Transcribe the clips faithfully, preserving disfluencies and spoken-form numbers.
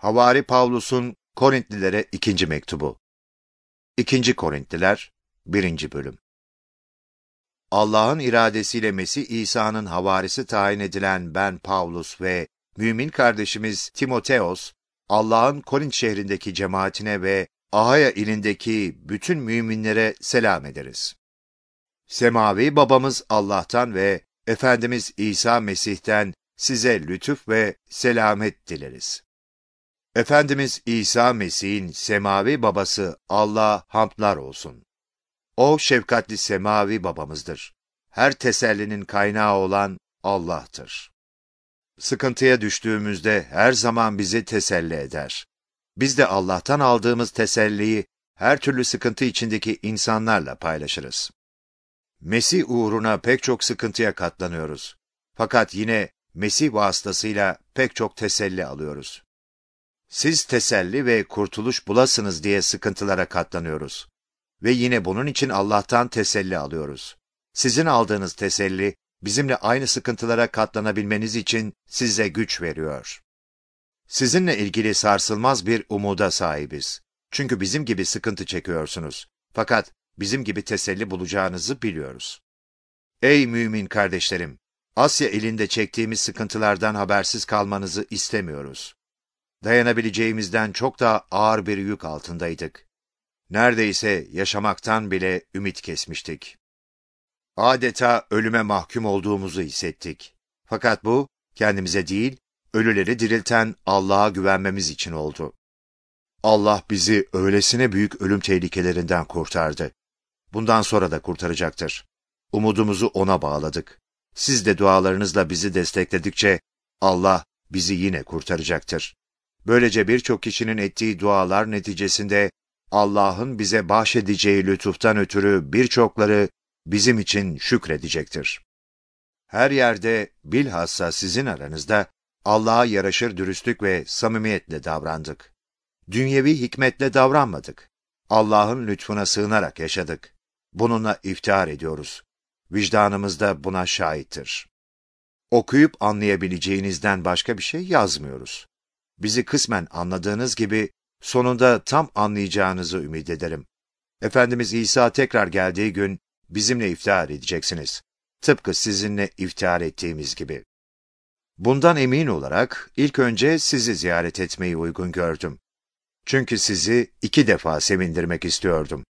Havari Pavlus'un Korintlilere ikinci mektubu. İkinci Korintliler birinci bölüm. Allah'ın iradesiyle Mesih İsa'nın havarisi tayin edilen ben Pavlus ve mümin kardeşimiz Timoteos, Allah'ın Korint şehrindeki cemaatine ve Ahaya ilindeki bütün müminlere selam ederiz. Semavi babamız Allah'tan ve Efendimiz İsa Mesih'ten size lütuf ve selamet dileriz. Efendimiz İsa Mesih'in semavi babası Allah'a hamdlar olsun. O şefkatli semavi babamızdır. Her tesellinin kaynağı olan Allah'tır. Sıkıntıya düştüğümüzde her zaman bizi teselli eder. Biz de Allah'tan aldığımız teselliyi her türlü sıkıntı içindeki insanlarla paylaşırız. Mesih uğruna pek çok sıkıntıya katlanıyoruz. Fakat yine Mesih vasıtasıyla pek çok teselli alıyoruz. Siz teselli ve kurtuluş bulasınız diye sıkıntılara katlanıyoruz. Ve yine bunun için Allah'tan teselli alıyoruz. Sizin aldığınız teselli, bizimle aynı sıkıntılara katlanabilmeniz için size güç veriyor. Sizinle ilgili sarsılmaz bir umuda sahibiz. Çünkü bizim gibi sıkıntı çekiyorsunuz. Fakat bizim gibi teselli bulacağınızı biliyoruz. Ey mümin kardeşlerim! Asya ilinde çektiğimiz sıkıntılardan habersiz kalmanızı istemiyoruz. Dayanabileceğimizden çok daha ağır bir yük altındaydık. Neredeyse yaşamaktan bile ümit kesmiştik. Adeta ölüme mahkum olduğumuzu hissettik. Fakat bu, kendimize değil, ölüleri dirilten Allah'a güvenmemiz için oldu. Allah bizi öylesine büyük ölüm tehlikelerinden kurtardı. Bundan sonra da kurtaracaktır. Umudumuzu O'na bağladık. Siz de dualarınızla bizi destekledikçe Allah bizi yine kurtaracaktır. Böylece birçok kişinin ettiği dualar neticesinde Allah'ın bize bahşedeceği lütuftan ötürü birçokları bizim için şükredecektir. Her yerde, bilhassa sizin aranızda Allah'a yaraşır dürüstlük ve samimiyetle davrandık. Dünyevi hikmetle davranmadık. Allah'ın lütfuna sığınarak yaşadık. Bununla iftihar ediyoruz. Vicdanımız da buna şahittir. Okuyup anlayabileceğinizden başka bir şey yazmıyoruz. Bizi kısmen anladığınız gibi sonunda tam anlayacağınızı ümit ederim. Efendimiz İsa tekrar geldiği gün bizimle iftihar edeceksiniz. Tıpkı sizinle iftihar ettiğimiz gibi. Bundan emin olarak ilk önce sizi ziyaret etmeyi uygun gördüm. Çünkü sizi iki defa sevindirmek istiyordum.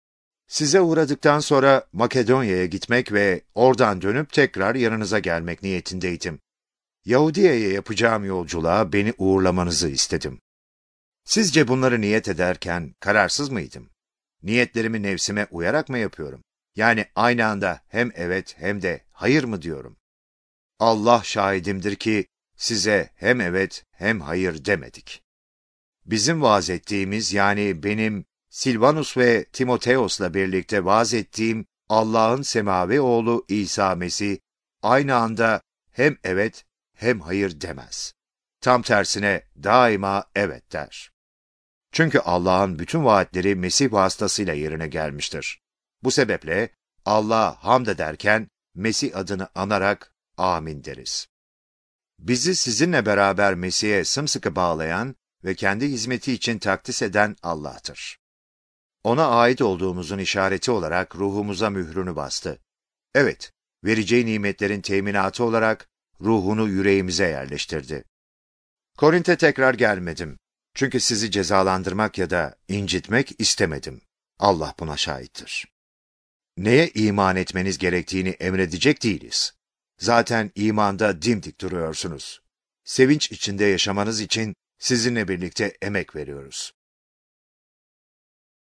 Size uğradıktan sonra Makedonya'ya gitmek ve oradan dönüp tekrar yanınıza gelmek niyetindeydim. Yahudiye'ye yapacağım yolculuğa beni uğurlamanızı istedim. Sizce bunları niyet ederken kararsız mıydım? Niyetlerimi nefsime uyarak mı yapıyorum? Yani aynı anda hem evet hem de hayır mı diyorum? Allah şahidimdir ki size hem evet hem hayır demedik. Bizim vaaz ettiğimiz, yani benim Silvanus ve Timoteos'la birlikte vaaz ettiğim Allah'ın semavi oğlu İsa Mesih aynı anda hem evet hem hayır demez. Tam tersine daima evet der. Çünkü Allah'ın bütün vaatleri Mesih vasıtasıyla yerine gelmiştir. Bu sebeple Allah'a hamd ederken Mesih adını anarak amin deriz. Bizi sizinle beraber Mesih'e sımsıkı bağlayan ve kendi hizmeti için takdis eden Allah'tır. Ona ait olduğumuzun işareti olarak ruhumuza mührünü bastı. Evet, vereceği nimetlerin teminatı olarak ruhunu yüreğimize yerleştirdi. Korint'e tekrar gelmedim. Çünkü sizi cezalandırmak ya da incitmek istemedim. Allah buna şahittir. Neye iman etmeniz gerektiğini emredecek değiliz. Zaten imanda dimdik duruyorsunuz. Sevinç içinde yaşamanız için sizinle birlikte emek veriyoruz.